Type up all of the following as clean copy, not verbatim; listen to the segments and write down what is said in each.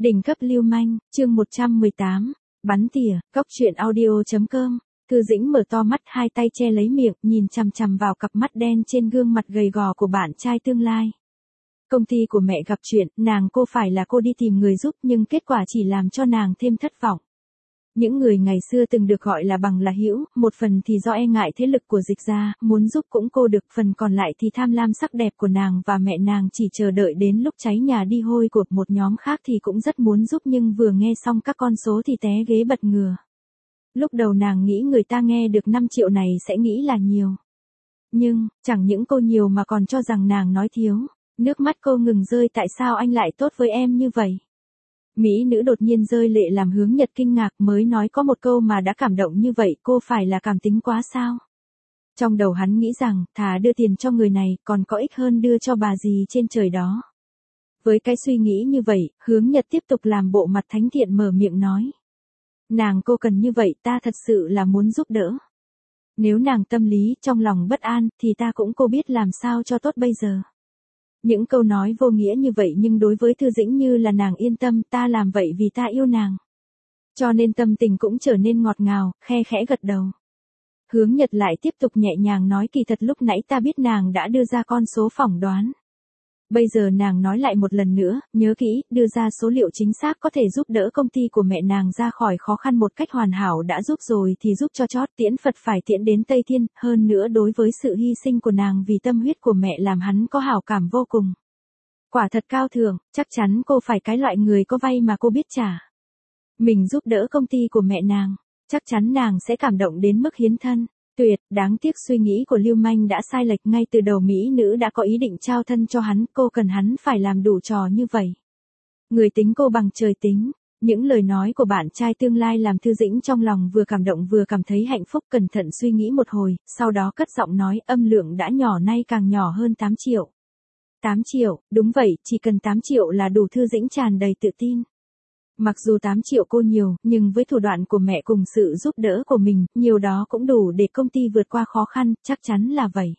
Đỉnh cấp lưu manh, chương 118, bắn tỉa, cóc truyện audio.com. Thư Dĩnh mở to mắt, hai tay che lấy miệng, nhìn chằm chằm vào cặp mắt đen trên gương mặt gầy gò của bạn trai tương lai. Công ty của mẹ gặp chuyện, cô phải là cô đi tìm người giúp nhưng kết quả chỉ làm cho nàng thêm thất vọng. Những người ngày xưa từng được gọi là bằng là hữu, một phần thì do e ngại thế lực của Dịch gia, muốn giúp cũng cô được, phần còn lại thì tham lam sắc đẹp của nàng và mẹ nàng chỉ chờ đợi đến lúc cháy nhà đi hôi của một nhóm khác thì cũng rất muốn giúp nhưng vừa nghe xong các con số thì té ghế bật ngửa. Lúc đầu nàng nghĩ người ta nghe được 5 triệu này sẽ nghĩ là nhiều. Nhưng, chẳng những cô nhiều mà còn cho rằng nàng nói thiếu. Nước mắt cô ngừng rơi, tại sao anh lại tốt với em như vậy? Mỹ nữ đột nhiên rơi lệ làm Hướng Nhật kinh ngạc, mới nói có một câu mà đã cảm động như vậy, cô phải là cảm tính quá sao? Trong đầu hắn nghĩ rằng, thà đưa tiền cho người này, còn có ích hơn đưa cho bà dì trên trời đó. Với cái suy nghĩ như vậy, Hướng Nhật tiếp tục làm bộ mặt thánh thiện mở miệng nói. Cô cần như vậy, ta thật sự là muốn giúp đỡ. Nếu nàng tâm lý, trong lòng bất an, thì cô biết làm sao cho tốt bây giờ. Những câu nói vô nghĩa như vậy nhưng đối với Thư Dĩnh như là nàng yên tâm, ta làm vậy vì ta yêu nàng. Cho nên tâm tình cũng trở nên ngọt ngào, khe khẽ gật đầu. Hướng Nhật lại tiếp tục nhẹ nhàng nói, kỳ thật lúc nãy ta biết nàng đã đưa ra con số phỏng đoán. Bây giờ nàng nói lại một lần nữa, nhớ kỹ, đưa ra số liệu chính xác có thể giúp đỡ công ty của mẹ nàng ra khỏi khó khăn một cách hoàn hảo, đã giúp rồi thì giúp cho chót, tiễn Phật phải tiễn đến Tây Thiên, hơn nữa đối với sự hy sinh của nàng vì tâm huyết của mẹ làm hắn có hảo cảm vô cùng. Quả thật cao thượng, chắc chắn cô phải cái loại người có vay mà cô biết trả. Mình giúp đỡ công ty của mẹ nàng, chắc chắn nàng sẽ cảm động đến mức hiến thân. Tuyệt, đáng tiếc suy nghĩ của Lưu Manh đã sai lệch, ngay từ đầu mỹ nữ đã có ý định trao thân cho hắn, cô cần hắn phải làm đủ trò như vậy. Người tính cô bằng trời tính. Những lời nói của bạn trai tương lai làm Thư Dĩnh trong lòng vừa cảm động vừa cảm thấy hạnh phúc, cẩn thận suy nghĩ một hồi, sau đó cất giọng nói, âm lượng đã nhỏ, nay càng nhỏ hơn 8 triệu. 8 triệu, đúng vậy, chỉ cần 8 triệu là đủ. Thư Dĩnh tràn đầy tự tin. Mặc dù 8 triệu cô nhiều, nhưng với thủ đoạn của mẹ cùng sự giúp đỡ của mình, nhiều đó cũng đủ để công ty vượt qua khó khăn, chắc chắn là vậy.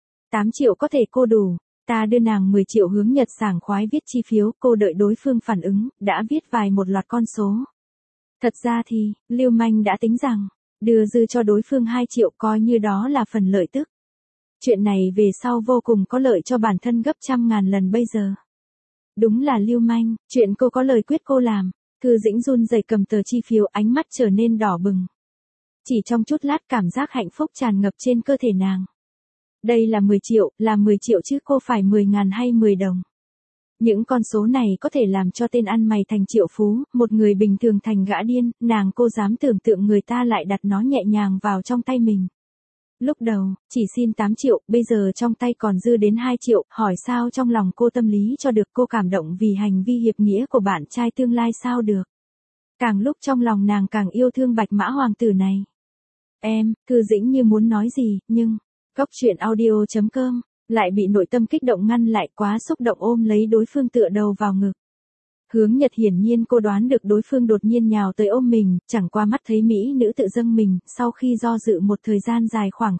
8 triệu có thể cô đủ, ta đưa nàng 10 triệu. Hướng Nhật sảng khoái viết chi phiếu, cô đợi đối phương phản ứng, đã viết một loạt con số. Thật ra thì, Lưu Manh đã tính rằng, đưa dư cho đối phương 2 triệu coi như đó là phần lợi tức. Chuyện này về sau vô cùng có lợi cho bản thân gấp trăm ngàn lần bây giờ. Đúng là Lưu Manh, chuyện cô có lời quyết cô làm. Thư Dĩnh run rẩy cầm tờ chi phiếu, ánh mắt trở nên đỏ bừng. Chỉ trong chút lát cảm giác hạnh phúc tràn ngập trên cơ thể nàng. Đây là 10 triệu, là 10 triệu chứ cô phải 10.000 hay 10 đồng. Những con số này có thể làm cho tên ăn mày thành triệu phú, một người bình thường thành gã điên, cô dám tưởng tượng người ta lại đặt nó nhẹ nhàng vào trong tay mình. Lúc đầu, chỉ xin 8 triệu, bây giờ trong tay còn dư đến 2 triệu, hỏi sao trong lòng cô tâm lý cho được, cô cảm động vì hành vi hiệp nghĩa của bạn trai tương lai sao được. Càng lúc trong lòng nàng càng yêu thương Bạch Mã hoàng tử này. Thư Dĩnh như muốn nói gì, nhưng, cóc truyện audio.com, lại bị nội tâm kích động ngăn lại, quá xúc động ôm lấy đối phương tựa đầu vào ngực. Hướng Nhật hiển nhiên cô đoán được đối phương đột nhiên nhào tới ôm mình, chẳng qua mắt thấy mỹ nữ tự dâng mình, sau khi do dự một thời gian dài khoảng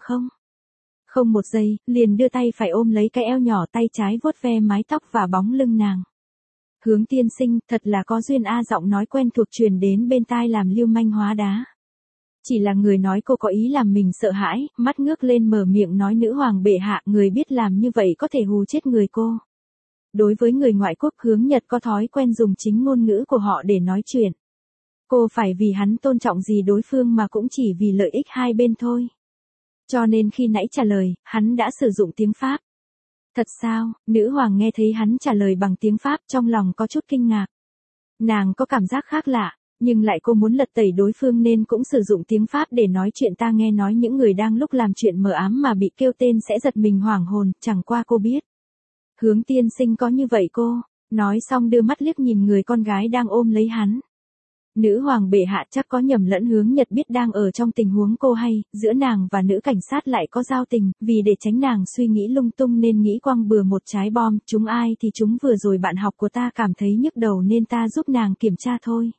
không một giây, liền đưa tay phải ôm lấy cái eo nhỏ, tay trái vuốt ve mái tóc và bóng lưng nàng. Hướng tiên sinh, thật là có duyên a. Giọng nói quen thuộc truyền đến bên tai làm Lưu Manh hóa đá. Chỉ là người nói cô có ý làm mình sợ hãi, mắt ngước lên mở miệng nói, nữ hoàng bệ hạ, người biết làm như vậy có thể hù chết người cô. Đối với người ngoại quốc, Hướng Nhật có thói quen dùng chính ngôn ngữ của họ để nói chuyện. Cô phải vì hắn tôn trọng gì đối phương mà cũng chỉ vì lợi ích hai bên thôi. Cho nên khi nãy trả lời, hắn đã sử dụng tiếng Pháp. Thật sao? Nữ hoàng nghe thấy hắn trả lời bằng tiếng Pháp, trong lòng có chút kinh ngạc. Nàng có cảm giác khác lạ, nhưng lại cô muốn lật tẩy đối phương nên cũng sử dụng tiếng Pháp để nói chuyện. Ta nghe nói những người đang lúc làm chuyện mờ ám mà bị kêu tên sẽ giật mình hoảng hồn, chẳng qua cô biết. Hướng tiên sinh có như vậy cô, nói xong đưa mắt liếc nhìn người con gái đang ôm lấy hắn. Nữ hoàng bệ hạ chắc có nhầm lẫn. Hướng Nhật biết đang ở trong tình huống cô hay, giữa nàng và nữ cảnh sát lại có giao tình, vì để tránh nàng suy nghĩ lung tung nên nghĩ quăng bừa một trái bom, chúng ai thì chúng, vừa rồi bạn học của ta cảm thấy nhức đầu nên ta giúp nàng kiểm tra thôi.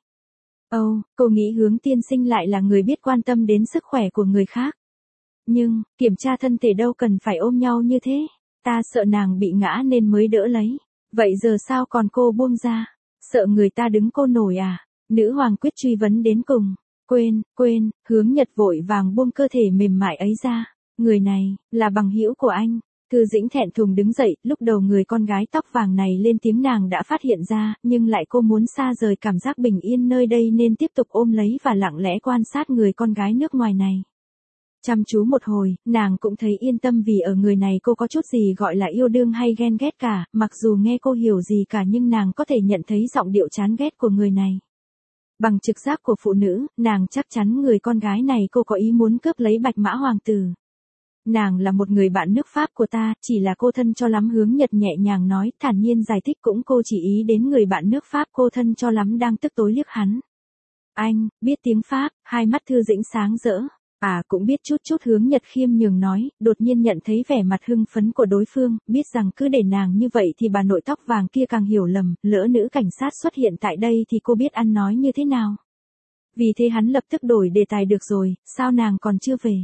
Cô nghĩ Hướng tiên sinh lại là người biết quan tâm đến sức khỏe của người khác. Nhưng, kiểm tra thân thể đâu cần phải ôm nhau như thế. Ta sợ nàng bị ngã nên mới đỡ lấy. Vậy giờ sao còn cô buông ra? Sợ người ta đứng cô nổi à? Nữ hoàng quyết truy vấn đến cùng. Quên, Hướng Nhật vội vàng buông cơ thể mềm mại ấy ra. Người này, là bằng hữu của anh. Thư Dĩnh thẹn thùng đứng dậy, lúc đầu người con gái tóc vàng này lên tiếng nàng đã phát hiện ra, nhưng lại cô muốn xa rời cảm giác bình yên nơi đây nên tiếp tục ôm lấy và lặng lẽ quan sát người con gái nước ngoài này. Chăm chú một hồi, nàng cũng thấy yên tâm vì ở người này cô có chút gì gọi là yêu đương hay ghen ghét cả, mặc dù nghe cô hiểu gì cả nhưng nàng có thể nhận thấy giọng điệu chán ghét của người này. Bằng trực giác của phụ nữ, nàng chắc chắn người con gái này cô có ý muốn cướp lấy Bạch Mã Hoàng tử. Nàng là một người bạn nước Pháp của ta, chỉ là cô thân cho lắm, Hướng Nhật nhẹ nhàng nói, thản nhiên giải thích, cũng cô chỉ ý đến người bạn nước Pháp cô thân cho lắm, đang tức tối liếc hắn. Anh, biết tiếng Pháp, hai mắt Thư Dĩnh sáng rỡ. À cũng biết chút, Hướng Nhật khiêm nhường nói, đột nhiên nhận thấy vẻ mặt hưng phấn của đối phương, biết rằng cứ để nàng như vậy thì bà nội tóc vàng kia càng hiểu lầm, lỡ nữ cảnh sát xuất hiện tại đây thì cô biết ăn nói như thế nào. Vì thế hắn lập tức đổi đề tài, được rồi, sao nàng còn chưa về?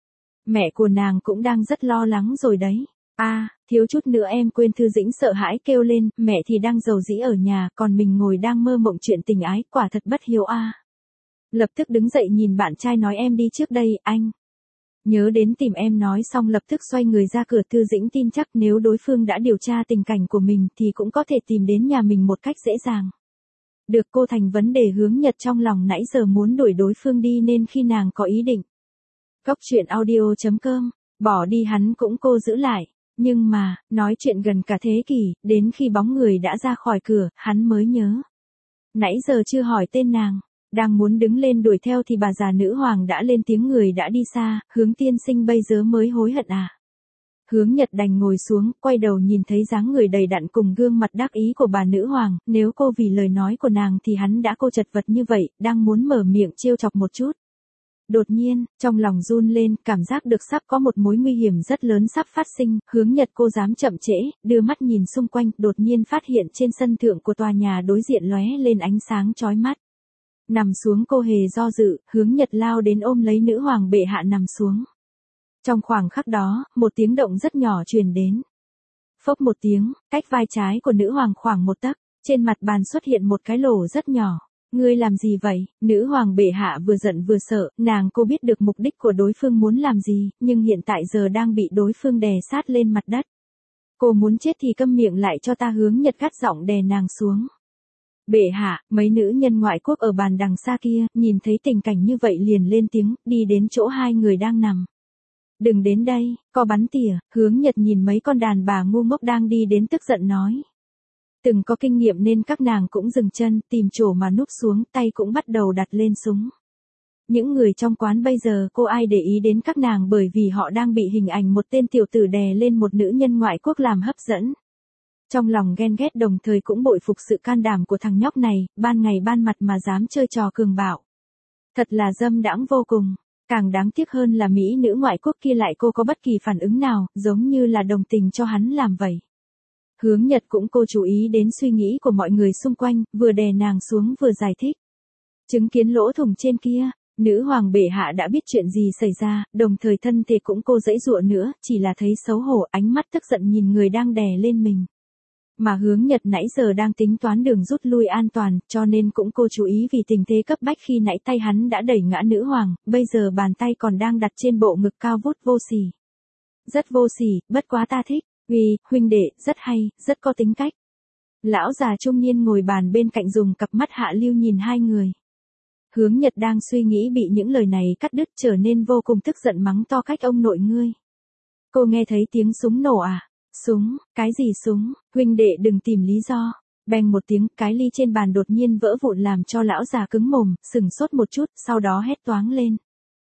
Mẹ của nàng cũng đang rất lo lắng rồi đấy. À, thiếu chút nữa em quên, Thư Dĩnh sợ hãi kêu lên, mẹ thì đang rầu rĩ ở nhà, còn mình ngồi đang mơ mộng chuyện tình ái, quả thật bất hiếu a. Lập tức đứng dậy nhìn bạn trai nói, em đi trước đây, anh. Nhớ đến tìm em, nói xong lập tức xoay người ra cửa. Thư Dĩnh tin chắc nếu đối phương đã điều tra tình cảnh của mình thì cũng có thể tìm đến nhà mình một cách dễ dàng. Được cô thành vấn đề, Hướng Nhật trong lòng nãy giờ muốn đuổi đối phương đi nên khi nàng có ý định. Góc truyện audio.com, bỏ đi hắn cũng cô giữ lại. Nhưng mà, nói chuyện gần cả thế kỷ, đến khi bóng người đã ra khỏi cửa, hắn mới nhớ. Nãy giờ chưa hỏi tên nàng. Đang muốn đứng lên đuổi theo thì bà già nữ hoàng đã lên tiếng, người đã đi xa, Hướng tiên sinh bây giờ mới hối hận à? Hướng Nhật đành ngồi xuống, quay đầu nhìn thấy dáng người đầy đặn cùng gương mặt đắc ý của bà nữ hoàng, nếu cô vì lời nói của nàng thì hắn đã cô chật vật như vậy, đang muốn mở miệng trêu chọc một chút. Đột nhiên, trong lòng run lên, cảm giác được sắp có một mối nguy hiểm rất lớn sắp phát sinh, Hướng Nhật cô dám chậm trễ, đưa mắt nhìn xung quanh, đột nhiên phát hiện trên sân thượng của tòa nhà đối diện lóe lên ánh sáng chói mắt. Nằm xuống cô hề do dự, Hướng Nhật lao đến ôm lấy nữ hoàng bệ hạ nằm xuống. Trong khoảng khắc đó, một tiếng động rất nhỏ truyền đến. Phốc một tiếng, cách vai trái của nữ hoàng khoảng một tấc, trên mặt bàn xuất hiện một cái lỗ rất nhỏ. Ngươi làm gì vậy? Nữ hoàng bệ hạ vừa giận vừa sợ, nàng cô biết được mục đích của đối phương muốn làm gì, nhưng hiện tại giờ đang bị đối phương đè sát lên mặt đất. Cô muốn chết thì câm miệng lại cho ta, Hướng Nhật gắt giọng đè nàng xuống. Bệ hạ, mấy nữ nhân ngoại quốc ở bàn đằng xa kia, nhìn thấy tình cảnh như vậy liền lên tiếng, đi đến chỗ hai người đang nằm. Đừng đến đây, có bắn tỉa, Hướng Nhật nhìn mấy con đàn bà ngu ngốc đang đi đến tức giận nói. Từng có kinh nghiệm nên các nàng cũng dừng chân, tìm chỗ mà núp xuống, tay cũng bắt đầu đặt lên súng. Những người trong quán bây giờ cô ai để ý đến các nàng, bởi vì họ đang bị hình ảnh một tên tiểu tử đè lên một nữ nhân ngoại quốc làm hấp dẫn. Trong lòng ghen ghét đồng thời cũng bội phục sự can đảm của thằng nhóc này, ban ngày ban mặt mà dám chơi trò cường bạo. Thật là dâm đãng vô cùng. Càng đáng tiếc hơn là mỹ nữ ngoại quốc kia lại cô có bất kỳ phản ứng nào, giống như là đồng tình cho hắn làm vậy. Hướng Nhật cũng cô chú ý đến suy nghĩ của mọi người xung quanh, vừa đè nàng xuống vừa giải thích. Chứng kiến lỗ thủng trên kia, nữ hoàng bệ hạ đã biết chuyện gì xảy ra, đồng thời thân thể cũng cô giãy giụa nữa, chỉ là thấy xấu hổ, ánh mắt tức giận nhìn người đang đè lên mình. Mà Hướng Nhật nãy giờ đang tính toán đường rút lui an toàn, cho nên cũng cô chú ý vì tình thế cấp bách khi nãy tay hắn đã đẩy ngã nữ hoàng, bây giờ bàn tay còn đang đặt trên bộ ngực cao vút vô sỉ. Rất vô sỉ, bất quá ta thích, vì, huynh đệ, rất hay, rất có tính cách. Lão già trung niên ngồi bàn bên cạnh dùng cặp mắt hạ lưu nhìn hai người. Hướng Nhật đang suy nghĩ bị những lời này cắt đứt, trở nên vô cùng tức giận mắng to, cách ông nội ngươi. Cô nghe thấy tiếng súng nổ à? Súng, cái gì súng, huynh đệ đừng tìm lý do. Beng một tiếng, cái ly trên bàn đột nhiên vỡ vụn làm cho lão già cứng mồm, sừng sốt một chút, sau đó hét toáng lên.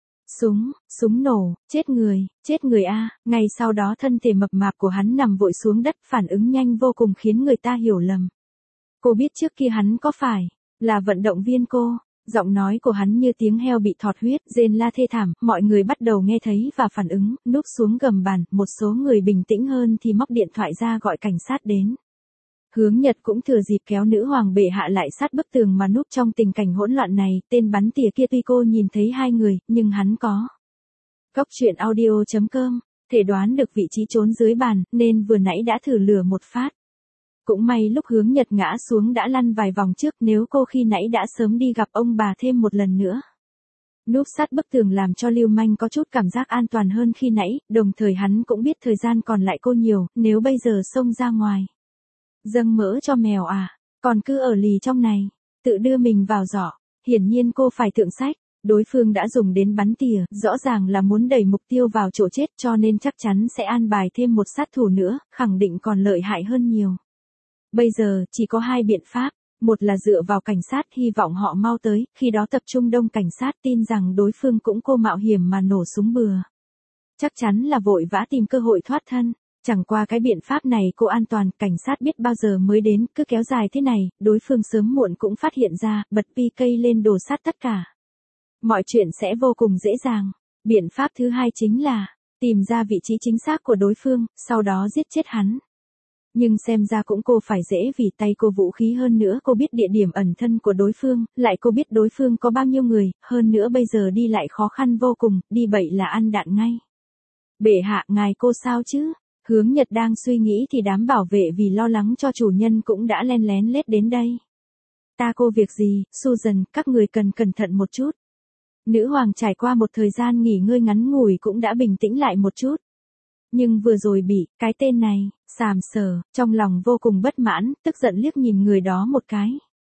Súng nổ, chết người a. Ngay sau đó thân thể mập mạp của hắn nằm vội xuống đất, phản ứng nhanh vô cùng khiến người ta hiểu lầm. Cô biết trước kia hắn có phải là vận động viên cô. Giọng nói của hắn như tiếng heo bị thọt huyết, rên la thê thảm, mọi người bắt đầu nghe thấy và phản ứng, núp xuống gầm bàn, một số người bình tĩnh hơn thì móc điện thoại ra gọi cảnh sát đến. Hướng Nhật cũng thừa dịp kéo nữ hoàng bệ hạ lại sát bức tường mà núp trong tình cảnh hỗn loạn này, tên bắn tỉa kia tuy cô nhìn thấy hai người, nhưng hắn có. Góc truyện audio.com, thể đoán được vị trí trốn dưới bàn, nên vừa nãy đã thử lừa một phát. Cũng may lúc Hướng Nhật ngã xuống đã lăn vài vòng trước, nếu cô khi nãy đã sớm đi gặp ông bà thêm một lần nữa. Núp sát bức tường làm cho Lưu Manh có chút cảm giác an toàn hơn khi nãy, đồng thời hắn cũng biết thời gian còn lại cô nhiều, nếu bây giờ xông ra ngoài. Dâng mỡ cho mèo à, còn cứ ở lì trong này, tự đưa mình vào giỏ. Hiển nhiên cô phải thượng sách, đối phương đã dùng đến bắn tỉa, rõ ràng là muốn đẩy mục tiêu vào chỗ chết, cho nên chắc chắn sẽ an bài thêm một sát thủ nữa, khẳng định còn lợi hại hơn nhiều. Bây giờ, chỉ có hai biện pháp, một là dựa vào cảnh sát, hy vọng họ mau tới, khi đó tập trung đông cảnh sát, tin rằng đối phương cũng cô mạo hiểm mà nổ súng bừa. Chắc chắn là vội vã tìm cơ hội thoát thân. Chẳng qua cái biện pháp này cô an toàn, cảnh sát biết bao giờ mới đến, cứ kéo dài thế này, đối phương sớm muộn cũng phát hiện ra, bật PK lên đồ sát tất cả. Mọi chuyện sẽ vô cùng dễ dàng. Biện pháp thứ hai chính là, tìm ra vị trí chính xác của đối phương, sau đó giết chết hắn. Nhưng xem ra cũng cô phải dễ vì tay cô vũ khí hơn nữa, cô biết địa điểm ẩn thân của đối phương, lại cô biết đối phương có bao nhiêu người, hơn nữa bây giờ đi lại khó khăn vô cùng, đi bậy là ăn đạn ngay. Bệ hạ, ngài cô sao chứ? Hướng Nhật đang suy nghĩ thì đám bảo vệ vì lo lắng cho chủ nhân cũng đã len lén lết đến đây. Ta cô việc gì, Susan, các người cần cẩn thận một chút. Nữ hoàng trải qua một thời gian nghỉ ngơi ngắn ngủi cũng đã bình tĩnh lại một chút. Nhưng vừa rồi bị, cái tên này, sàm sờ, trong lòng vô cùng bất mãn, tức giận liếc nhìn người đó một cái.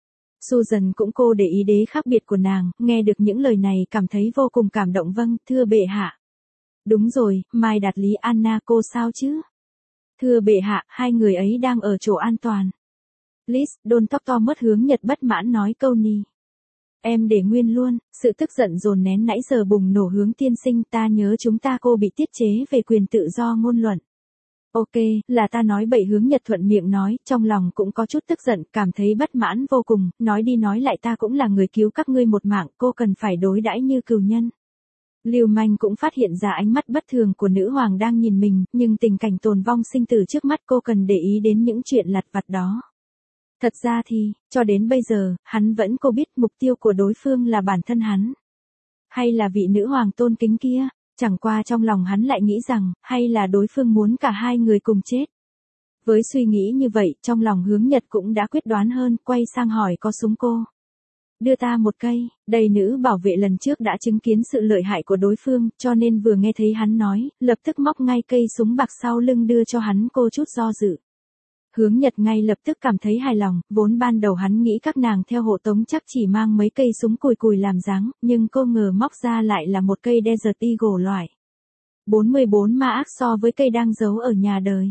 Susan cũng cô để ý đế khác biệt của nàng, nghe được những lời này cảm thấy vô cùng cảm động. Vâng, thưa bệ hạ. Đúng rồi, Mai Đạt Lý Anna cô sao chứ? Thưa bệ hạ, hai người ấy đang ở chỗ an toàn. Liz, đôn tóc to mất Hướng Nhật bất mãn nói câu nì. Em để nguyên luôn, sự tức giận dồn nén nãy giờ bùng nổ. Hướng tiên sinh, ta nhớ chúng ta cô bị tiết chế về quyền tự do ngôn luận. Ok, là ta nói bậy. Hướng Nhật thuận miệng nói, trong lòng cũng có chút tức giận, cảm thấy bất mãn vô cùng, nói đi nói lại ta cũng là người cứu các ngươi một mạng, cô cần phải đối đãi như cừu nhân. Lưu Manh cũng phát hiện ra ánh mắt bất thường của nữ hoàng đang nhìn mình, nhưng tình cảnh tồn vong sinh tử trước mắt cô cần để ý đến những chuyện lặt vặt đó. Thật ra thì, cho đến bây giờ, hắn vẫn cô biết mục tiêu của đối phương là bản thân hắn. Hay là vị nữ hoàng tôn kính kia, chẳng qua trong lòng hắn lại nghĩ rằng, hay là đối phương muốn cả hai người cùng chết. Với suy nghĩ như vậy, trong lòng Hướng Nhật cũng đã quyết đoán hơn, quay sang hỏi có súng cô. Đưa ta một cây, đây nữ bảo vệ lần trước đã chứng kiến sự lợi hại của đối phương, cho nên vừa nghe thấy hắn nói, lập tức móc ngay cây súng bạc sau lưng đưa cho hắn. Cô chút do dự. Hướng Nhật ngay lập tức cảm thấy hài lòng, vốn ban đầu hắn nghĩ các nàng theo hộ tống chắc chỉ mang mấy cây súng cùi cùi làm dáng, nhưng cô ngờ móc ra lại là một cây Desert Eagle loại 44 ma so với cây đang giấu ở nhà đời.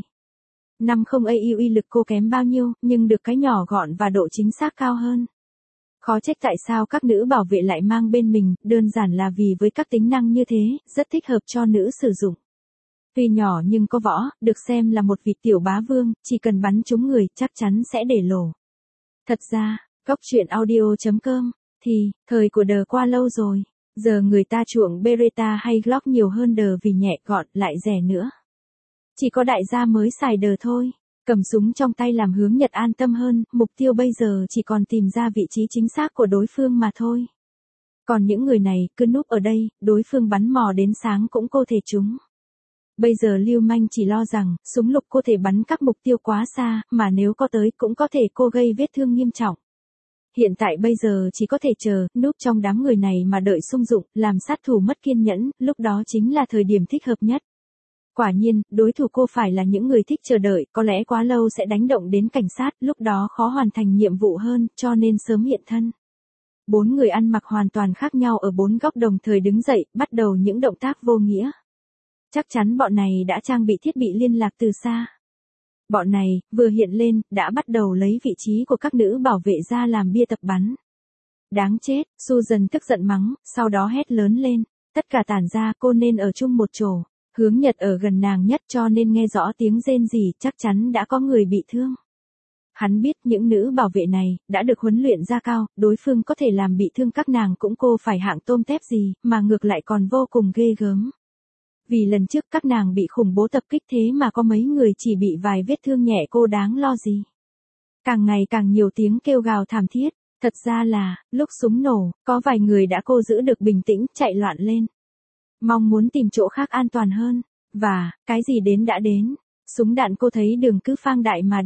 50 AU uy lực cô kém bao nhiêu, nhưng được cái nhỏ gọn và độ chính xác cao hơn. Khó trách tại sao các nữ bảo vệ lại mang bên mình, đơn giản là vì với các tính năng như thế, rất thích hợp cho nữ sử dụng. Tuy nhỏ nhưng có võ, được xem là một vị tiểu bá vương, chỉ cần bắn trúng người, chắc chắn sẽ để lổ. Thật ra, góc truyện audio.com, thì, thời của đờ qua lâu rồi. Giờ người ta chuộng Beretta hay Glock nhiều hơn đờ vì nhẹ gọn, lại rẻ nữa. Chỉ có đại gia mới xài đờ thôi. Cầm súng trong tay làm Hướng Nhật an tâm hơn, mục tiêu bây giờ chỉ còn tìm ra vị trí chính xác của đối phương mà thôi. Còn những người này, cứ núp ở đây, đối phương bắn mò đến sáng cũng cô thể trúng. Bây giờ Lưu Manh chỉ lo rằng, súng lục cô thể bắn các mục tiêu quá xa, mà nếu có tới cũng có thể cô gây vết thương nghiêm trọng. Hiện tại bây giờ chỉ có thể chờ, núp trong đám người này mà đợi sung dụng, làm sát thủ mất kiên nhẫn, lúc đó chính là thời điểm thích hợp nhất. Quả nhiên, đối thủ cô phải là những người thích chờ đợi, có lẽ quá lâu sẽ đánh động đến cảnh sát, lúc đó khó hoàn thành nhiệm vụ hơn, cho nên sớm hiện thân. 4 người ăn mặc hoàn toàn khác nhau ở 4 góc đồng thời đứng dậy, bắt đầu những động tác vô nghĩa. Chắc chắn bọn này đã trang bị thiết bị liên lạc từ xa. Bọn này, vừa hiện lên, đã bắt đầu lấy vị trí của các nữ bảo vệ ra làm bia tập bắn. Đáng chết, Susan tức giận mắng, sau đó hét lớn lên, tất cả tản ra, cô nên ở chung một chỗ. Hướng Nhật ở gần nàng nhất cho nên nghe rõ tiếng rên rỉ, chắc chắn đã có người bị thương. Hắn biết những nữ bảo vệ này, đã được huấn luyện ra cao, đối phương có thể làm bị thương các nàng cũng cô phải hạng tôm tép gì, mà ngược lại còn vô cùng ghê gớm. Vì lần trước các nàng bị khủng bố tập kích thế mà có mấy người chỉ bị vài vết thương nhẹ, cô đáng lo gì. Càng ngày càng nhiều tiếng kêu gào thảm thiết, thật ra là, lúc súng nổ, có vài người đã cô giữ được bình tĩnh, chạy loạn lên. Mong muốn tìm chỗ khác an toàn hơn, và, cái gì đến đã đến, súng đạn cô thấy đường cứ phang đại mà đi,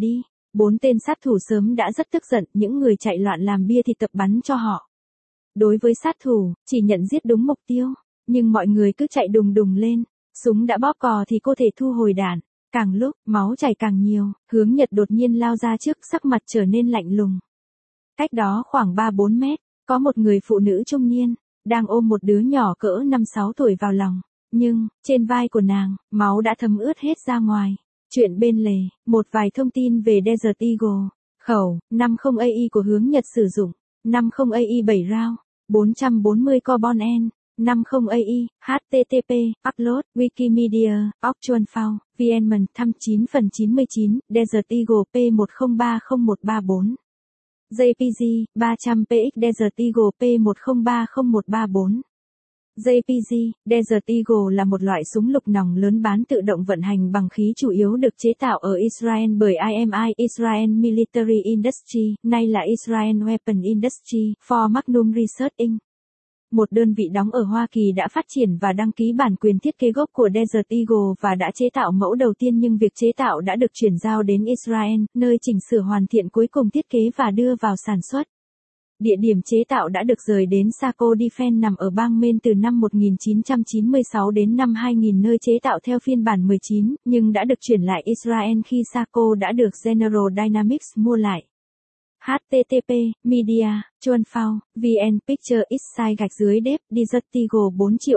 4 tên sát thủ sớm đã rất tức giận, những người chạy loạn làm bia thì tập bắn cho họ. Đối với sát thủ, chỉ nhận giết đúng mục tiêu, nhưng mọi người cứ chạy đùng đùng lên, súng đã bóp cò thì cô thể thu hồi đạn. Càng lúc, máu chảy càng nhiều, Hướng Nhật đột nhiên lao ra trước, sắc mặt trở nên lạnh lùng. Cách đó khoảng 3-4 mét, có một người phụ nữ trung niên, đang ôm một đứa nhỏ cỡ 5-6 tuổi vào lòng, nhưng, trên vai của nàng, máu đã thấm ướt hết ra ngoài. Chuyện bên lề, một vài thông tin về Desert Eagle, khẩu, 50AI của Hướng Nhật sử dụng, 50AI 7 round, 440 carbon N. 50AI, HTTP, Upload, Wikimedia, Auction File, VNMan, thăm 9/99, Desert Eagle P10301134. JPG, 300px Desert Eagle P10301134. JPG, Desert Eagle là một loại súng lục nòng lớn bán tự động vận hành bằng khí chủ yếu được chế tạo ở Israel bởi IMI Israel Military Industry, nay là Israel Weapon Industry, for Magnum Research Inc. Một đơn vị đóng ở Hoa Kỳ đã phát triển và đăng ký bản quyền thiết kế gốc của Desert Eagle và đã chế tạo mẫu đầu tiên, nhưng việc chế tạo đã được chuyển giao đến Israel, nơi chỉnh sửa hoàn thiện cuối cùng thiết kế và đưa vào sản xuất. Địa điểm chế tạo đã được rời đến Saco Defense nằm ở bang Maine từ năm 1996 đến năm 2000, nơi chế tạo theo phiên bản 19, nhưng đã được chuyển lại Israel khi Saco đã được General Dynamics mua lại. HTTP, Media, Chuan Phao, VN Picture X _Dep, Desert Eagle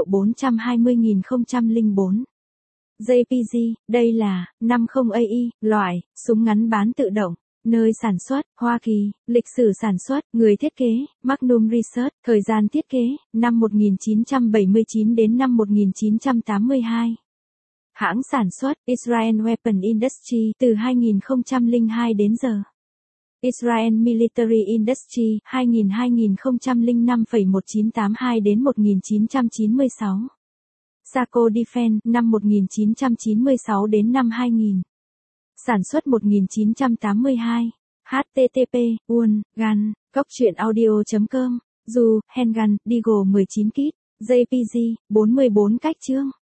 4420004. JPG, đây là 50AI, loại, súng ngắn bán tự động. Nơi sản xuất, Hoa Kỳ, lịch sử sản xuất, người thiết kế, Magnum Research, thời gian thiết kế, năm 1979 đến năm 1982. Hãng sản xuất, Israel Weapon Industry, từ 2002 đến giờ. Israel Military Industry, 2005,1982 đến 1996. Saco Defense, năm 1996 đến năm 2000. Sản xuất 1982. HTTP, Won, Gun, gocchuyenaudio.com, Du, Handgun, Deagle 19 kit, JPG, 44 cách chương.